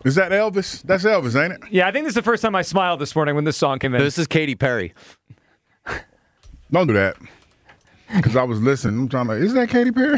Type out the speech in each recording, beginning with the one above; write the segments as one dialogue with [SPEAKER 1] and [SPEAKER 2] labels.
[SPEAKER 1] Is that Elvis? That's Elvis, ain't it?
[SPEAKER 2] Yeah, I think this is the first time I smiled this morning when this song came in.
[SPEAKER 3] This is Katy Perry.
[SPEAKER 1] Don't do that. Because I was listening. I'm trying to, is that Katy Perry?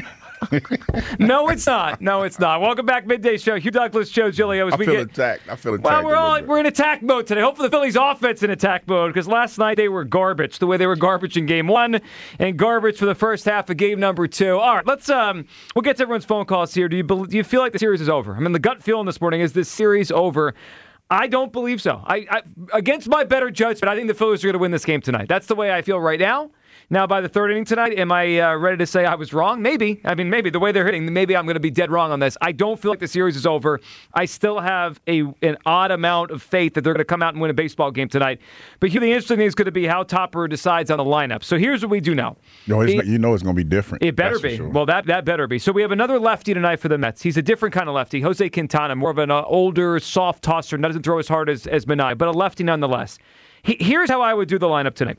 [SPEAKER 2] No, it's not. No, it's not. Welcome back, Midday Show. Hugh Douglas, Joe Giglio.
[SPEAKER 1] I feel attacked.
[SPEAKER 2] Well, we're in attack mode today. Hopefully the Phillies offense in attack mode because last night they were garbage, the way they were garbage in Game 1 and garbage for the first half of Game number 2. All right, let's we'll get to everyone's phone calls here. Do you feel like the series is over? I mean, the gut feeling this morning is this series over. I don't believe so. I against my better judgment, I think the Phillies are going to win this game tonight. That's the way I feel right now. Now, by the third inning tonight, am I ready to say I was wrong? Maybe. I mean, maybe. The way they're hitting, maybe I'm going to be dead wrong on this. I don't feel like the series is over. I still have an odd amount of faith that they're going to come out and win a baseball game tonight. But the interesting thing is going to be how Topper decides on the lineup. So here's what we do know.
[SPEAKER 1] You know it's going to be different.
[SPEAKER 2] It better be. Sure. Well, that better be. So we have another lefty tonight for the Mets. He's a different kind of lefty. Jose Quintana, more of an older, soft tosser, doesn't throw as hard as Minai, but a lefty nonetheless. Here's how I would do the lineup tonight.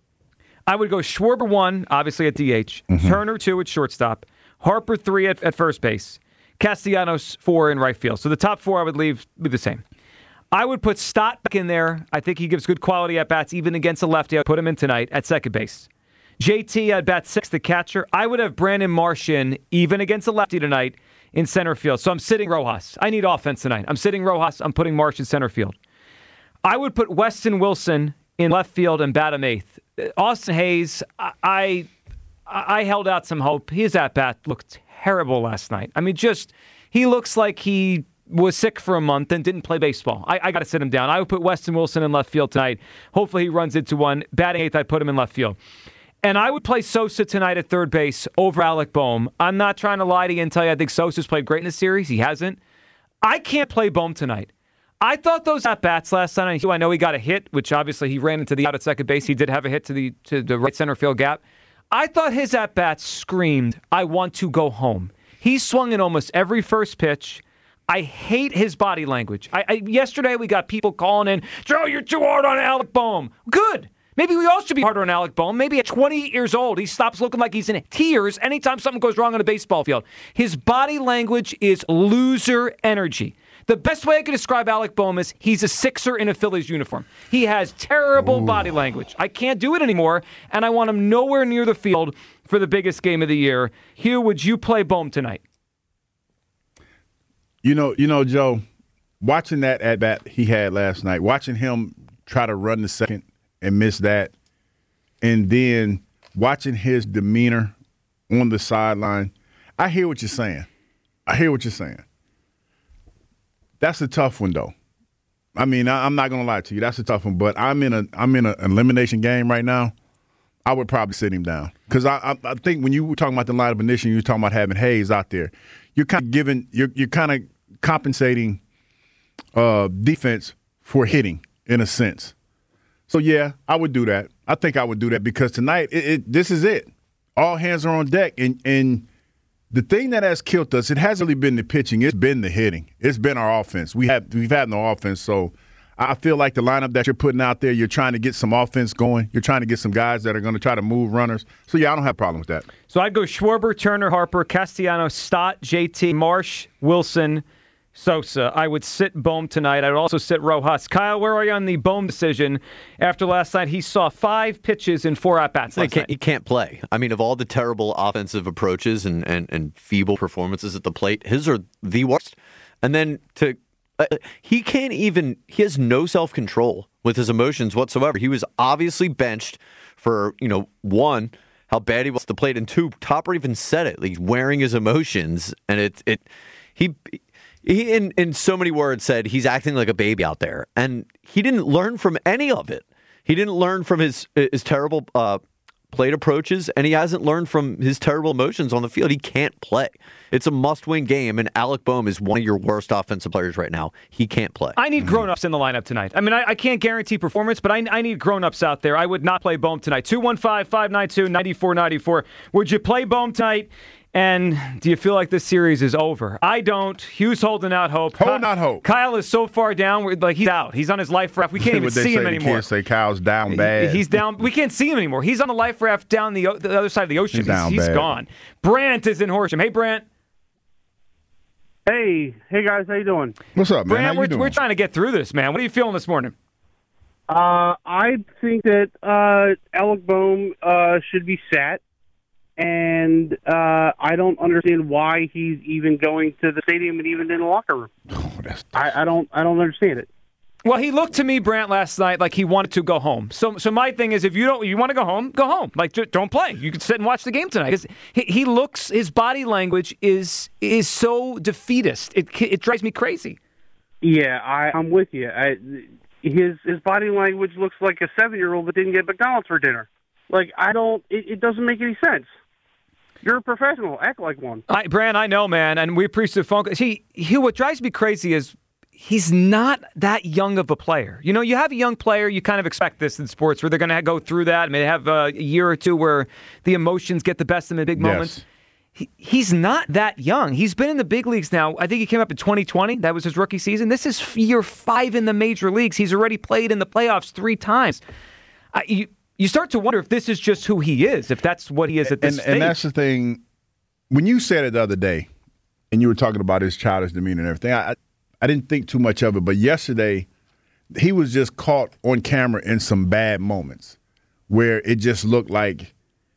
[SPEAKER 2] I would go Schwarber 1, obviously at DH, Turner 2 at shortstop, Harper 3 at first base, Castellanos 4 in right field. So the top 4 I would leave the same. I would put Stott back in there. I think he gives good quality at bats, even against a lefty. I'd put him in tonight at second base. JT at bat 6, the catcher. I would have Brandon Marsh in, even against a lefty tonight, in center field. So I'm sitting Rojas. I need offense tonight. I'm sitting Rojas. I'm putting Marsh in center field. I would put Weston Wilson in left field and bat him 8th. Austin Hayes, I held out some hope. His at-bat looked terrible last night. I mean, he looks like he was sick for a month and didn't play baseball. I got to sit him down. I would put Weston Wilson in left field tonight. Hopefully he runs into one. Batting 8th, I'd put him in left field. And I would play Sosa tonight at third base over Alec Bohm. I'm not trying to lie to you and tell you I think Sosa's played great in this series. He hasn't. I can't play Bohm tonight. I thought those at-bats last night, I know he got a hit, which obviously he ran into the out at second base. He did have a hit to the right center field gap. I thought his at-bats screamed, I want to go home. He swung in almost every first pitch. I hate his body language. Yesterday we got people calling in, Joe, you're too hard on Alec Bohm. Good. Maybe we all should be harder on Alec Bohm. Maybe at 28 years old, he stops looking like he's in tears anytime something goes wrong on a baseball field. His body language is loser energy. The best way I could describe Alec Bohm is he's a Sixer in a Phillies uniform. He has terrible body language. I can't do it anymore, and I want him nowhere near the field for the biggest game of the year. Hugh, would you play Bohm tonight?
[SPEAKER 1] You know, Joe, watching that at-bat he had last night, watching him try to run the second and miss that, and then watching his demeanor on the sideline, I hear what you're saying. That's a tough one, though. I mean, I'm not gonna lie to you. That's a tough one. But I'm in an elimination game right now. I would probably sit him down because I think when you were talking about the lineup initially, you were talking about having Hayes out there. You're kind of compensating defense for hitting in a sense. So yeah, I would do that. I think I would do that because tonight this is it. All hands are on deck, and the thing that has killed us, it hasn't really been the pitching. It's been the hitting. It's been our offense. We've had no offense. So I feel like the lineup that you're putting out there, you're trying to get some offense going. You're trying to get some guys that are going to try to move runners. So, yeah, I don't have a problem with that.
[SPEAKER 2] So I'd go Schwarber, Turner, Harper, Castellanos, Stott, JT, Marsh, Wilson, Sosa. I would sit Bohm tonight. I would also sit Rojas. Kyle, where are you on the Bohm decision? After last night, he saw 5 pitches in 4 at-bats last night.
[SPEAKER 3] He can't play. I mean, of all the terrible offensive approaches and feeble performances at the plate, his are the worst. And then he has no self-control with his emotions whatsoever. He was obviously benched for, 1, how bad he was at the plate, and 2, Topper even said it. He's wearing his emotions, and he in so many words said he's acting like a baby out there, and he didn't learn from any of it. He didn't learn from his terrible plate approaches, and he hasn't learned from his terrible emotions on the field. He can't play. It's a must-win game, and Alec Bohm is one of your worst offensive players right now. He can't play.
[SPEAKER 2] I need grown-ups in the lineup tonight. I mean, I can't guarantee performance, but I need grown-ups out there. I would not play Bohm tonight. 215-592-9494. Would you play Bohm tonight? And do you feel like this series is over? I don't. Hugh's holding out hope.
[SPEAKER 1] Holding out hope.
[SPEAKER 2] Kyle is so far down, he's out. He's on his life raft. We can't even see him anymore.
[SPEAKER 1] You can't say Kyle's down bad.
[SPEAKER 2] He's down. We can't see him anymore. He's on the life raft down the other side of the ocean.
[SPEAKER 1] He's
[SPEAKER 2] gone. Brant is in Horsham. Hey, Brant.
[SPEAKER 4] Hey guys, how you doing?
[SPEAKER 1] What's up, man?
[SPEAKER 2] Brant,
[SPEAKER 1] How you doing?
[SPEAKER 2] we're trying to get through this, man. What are you feeling this morning?
[SPEAKER 4] I think that Alec Boehm should be sat, and I don't understand why he's even going to the stadium and even in the locker room.
[SPEAKER 1] Oh,
[SPEAKER 4] I don't understand it.
[SPEAKER 2] Well, he looked to me, Brant, last night like he wanted to go home. So my thing is, if you want to go home, go home. Like, don't play. You can sit and watch the game tonight. 'Cause he looks, his body language is so defeatist. It drives me crazy.
[SPEAKER 4] Yeah, I'm with you. His body language looks like a 7-year-old that didn't get McDonald's for dinner. Like, it doesn't make any sense. You're a professional. Act like one.
[SPEAKER 2] Brant, I know, man, and we appreciate the phone call. See, what drives me crazy is he's not that young of a player. You know, you have a young player, you kind of expect this in sports where they're going to go through that. I mean, they have a year or two where the emotions get the best of them in big moments. He's not that young. He's been in the big leagues now. I think he came up in 2020. That was his rookie season. This is year 5 in the major leagues. He's already played in the playoffs 3 times. You start to wonder if this is just who he is, if that's what he is at this stage.
[SPEAKER 1] And that's the thing. When you said it the other day, and you were talking about his childish demeanor and everything, I didn't think too much of it. But yesterday, he was just caught on camera in some bad moments where it just looked like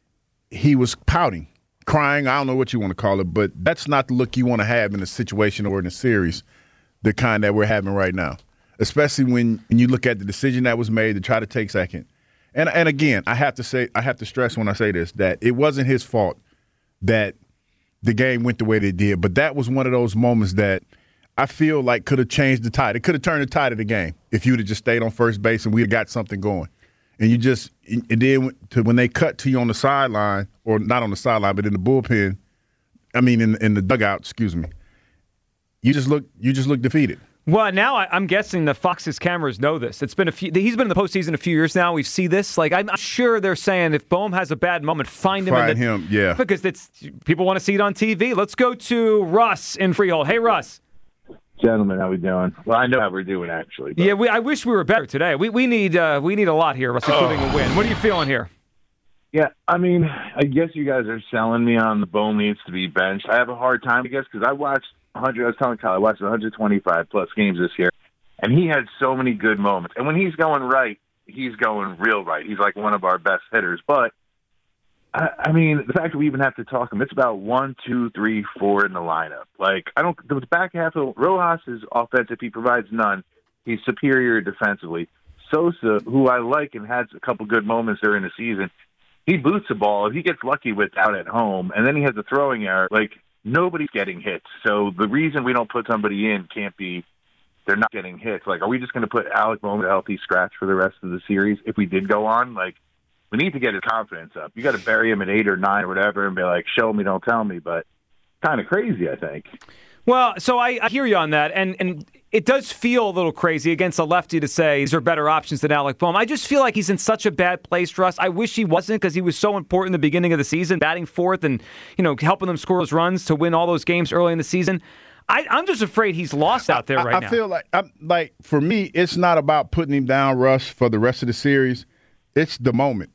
[SPEAKER 1] he was pouting, crying. I don't know what you want to call it, but that's not the look you want to have in a situation or in a series, the kind that we're having right now, especially when you look at the decision that was made to try to take second. And again, I have to stress when I say this that it wasn't his fault that the game went the way they did, but that was one of those moments that I feel like could have changed the tide. It could have turned the tide of the game if you'd have just stayed on first base and we'd have got something going. And when they cut to you on the sideline, or not on the sideline, but in the bullpen, I mean in the dugout, excuse me, you just look defeated.
[SPEAKER 2] Well, now I'm guessing the Fox's cameras know this. He's been in the postseason a few years now. We see this. Like, I'm sure they're saying if Boehm has a bad moment, find him.
[SPEAKER 1] Yeah.
[SPEAKER 2] Because people want to see it on TV. Let's go to Russ in Freehold. Hey, Russ.
[SPEAKER 5] Gentlemen, how we doing? Well, I know how we're doing, actually. But.
[SPEAKER 2] Yeah, I wish we were better today. We need a lot here, Russ, including a win. What are you feeling here?
[SPEAKER 5] Yeah, I mean, I guess you guys are selling me on the Boehm needs to be benched. I have a hard time, I guess, because I watched 100. I was telling Kyle, I watched 125 plus games this year, and he had so many good moments. And when he's going right, he's going real right. He's like one of our best hitters. But I mean, the fact that we even have to talk him, it's about 1, 2, 3, 4 in the lineup. Like, the back half of Rojas is offensive. He provides none. He's superior defensively. Sosa, who I like and had a couple good moments during the season, he boots the ball. If he gets lucky with out at home, and then he has a throwing error, like, nobody's getting hits. So the reason we don't put somebody in can't be they're not getting hits. Like, are we just going to put Alec Boehm at a healthy scratch for the rest of the series if we did go on? Like, we need to get his confidence up. You got to bury him at 8 or 9 or whatever and be like, show me, don't tell me. But kind of crazy, I think.
[SPEAKER 2] Well, so I hear you on that, and it does feel a little crazy against a lefty to say these are better options than Alec Boehm. I just feel like he's in such a bad place, Russ. I wish he wasn't, because he was so important in the beginning of the season, batting fourth and helping them score those runs to win all those games early in the season. I'm just afraid he's lost out there right now.
[SPEAKER 1] I feel like for me, it's not about putting him down, Russ, for the rest of the series. It's the moment.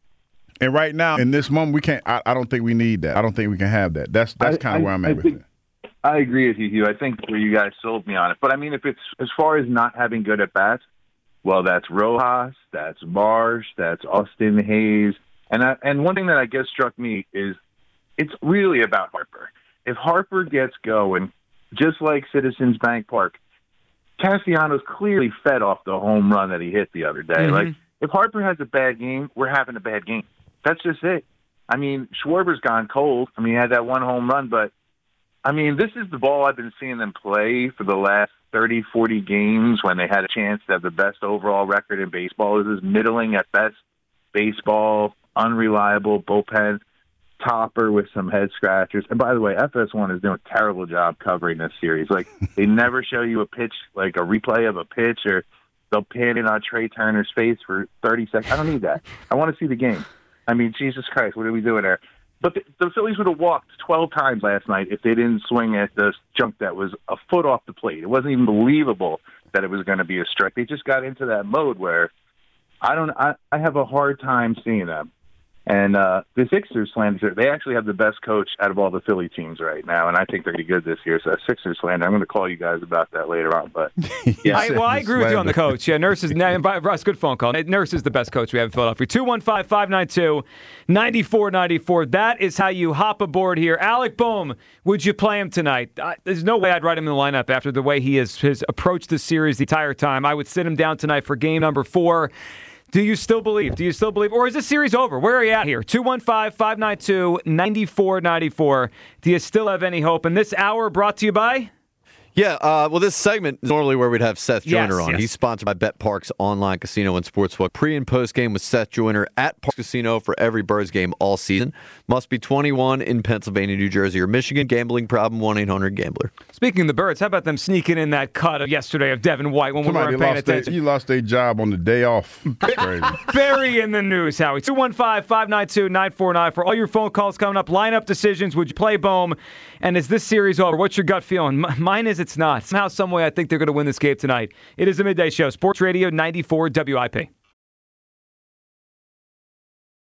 [SPEAKER 1] And right now, in this moment, we can't. I don't think we need that. I don't think we can have that. That's kind of where I'm at with it.
[SPEAKER 5] I agree with you, Hugh. I think where you guys sold me on it. But, I mean, if it's as far as not having good at-bats, well, that's Rojas, that's Marsh, that's Austin Hayes. And one thing that I guess struck me is it's really about Harper. If Harper gets going, just like Citizens Bank Park, Castellanos clearly fed off the home run that he hit the other day.
[SPEAKER 2] Mm-hmm.
[SPEAKER 5] Like, if Harper has a bad game, we're having a bad game. That's just it. I mean, Schwarber's gone cold. I mean, he had that one home run, but I mean, this is the ball I've been seeing them play for the last 30, 40 games when they had a chance to have the best overall record in baseball. This is middling at best baseball, unreliable bullpen, topper with some head scratchers. And by the way, FS1 is doing a terrible job covering this series. Like, they never show you a pitch, like a replay of a pitch, or they'll pan in on Trey Turner's face for 30 seconds. I don't need that. I want to see the game. I mean, Jesus Christ, what are we doing there? But the Phillies would have walked 12 times last night if they didn't swing at this junk that was a foot off the plate. It wasn't even believable that it was going to be a strike. They just got into that mode where I have a hard time seeing them And the Sixers slander, they actually have the best coach out of all the Philly teams right now, and I think they're going to be good this year. So that Sixers slander, I'm going to call you guys about that later on. But yeah,
[SPEAKER 2] I agree with you on the coach. Yeah, Nurse is Russ, good phone call. Nurse is the best coach we have in Philadelphia. 215-592-9494. That is how you hop aboard here. Alec Bohm, would you play him tonight? There's no way I'd write him in the lineup after the way he has approached this series the entire time. I would sit him down tonight for game number 4. Do you still believe? Or is this series over? Where are you at here? 215-592-9494. Do you still have any hope? And this hour brought to you by?
[SPEAKER 3] Yeah, well, this segment is normally where we'd have Seth Joyner on.
[SPEAKER 2] Yes.
[SPEAKER 3] He's sponsored by Bet Parks Online Casino and Sportsbook. Pre- and post-game with Seth Joyner at Parks Casino for every Birds game all season. Must be 21 in Pennsylvania, New Jersey, or Michigan. Gambling problem, 1-800-GAMBLER.
[SPEAKER 2] Speaking of the Birds, how about them sneaking in that cut of yesterday of Devin White when we weren't paying attention?
[SPEAKER 1] You lost their job on the day off. Crazy.
[SPEAKER 2] Very in the news, Howie. 215-592-9494. For all your phone calls coming up, lineup decisions. Would you play Bohm? And is this series over? What's your gut feeling? Mine is it's not. Somehow, some way, I think they're going to win this game tonight. It is a midday show. Sports Radio 94 WIP.